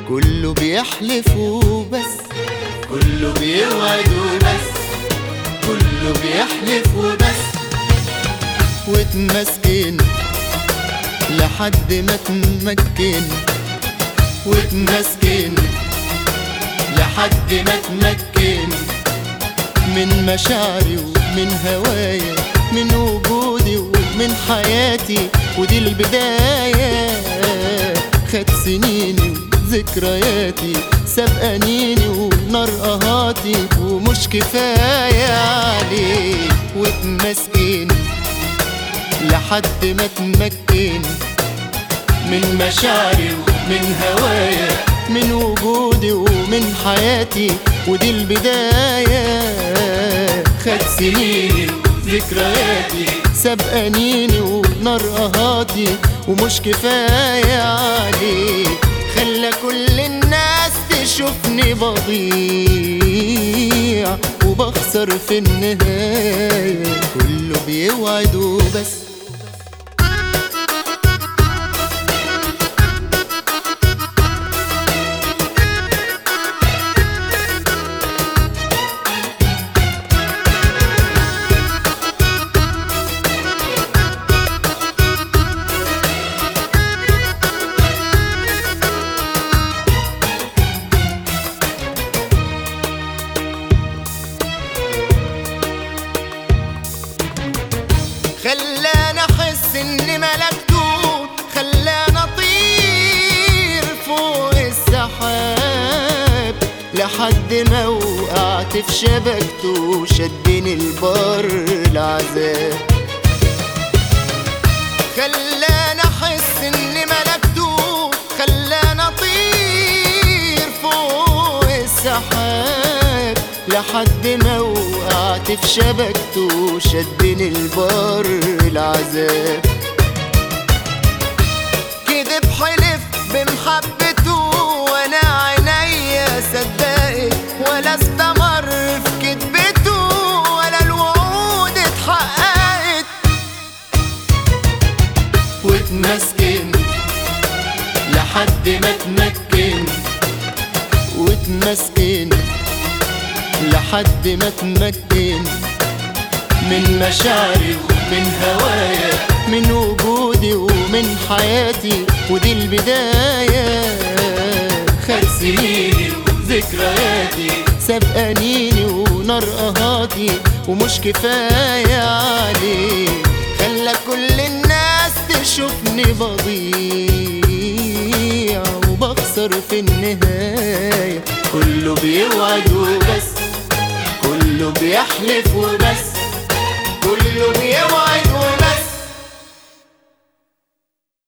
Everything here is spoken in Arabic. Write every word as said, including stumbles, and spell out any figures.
كله بيحلف وبس، كله بيوعد وبس، كله بيحلف وبس. واتمسكن لحد ما تمكن، واتمسكن لحد ما تمكن من مشاعري ومن هوايا، من وجودي ومن حياتي. ودي البداية، خد سنيني وذكرياتي، سبقانيني ونار قهاتي، ومش كفاية عليك. واتمسكن لحد ما تمكن من مشاعري ومن هوايا، من وجودي ومن حياتي. ودي البداية، خد سنيني وذكرياتي، سبقانيني ونار قهاتي، ومش كفاية عليك. خلى كل الناس تشوفني بضيع وبخسر في النهاية، كله بيوعد وبس. خلاني احس اني ملكته، خلاني اطير فوق السحاب لحد ما وقعت في شبكته، شدني البر العذاب. خلاني احس اني ملكته، خلاني اطير فوق السحاب لحد ما وقعت في شبكته، شدني البر العذاب. كدب حلف بمحبته وانا عينيا صدقت، ولا استمر في كدبته ولا الوعود اتحققت. واتمسكن لحد ما تمكن، واتمسكن لحد ما تمكن من مشاعري ومن هوايا، من وجودي ومن حياتي. ودي البداية، خد سنيني وذكرياتي، سبقانيني ونار قهاتي، ومش كفاية عليك. خلى كل الناس تشوفني بضيع وبخسر في النهاية، كله بيوعد وبس، كله بيحلف وبس، كله بيوعد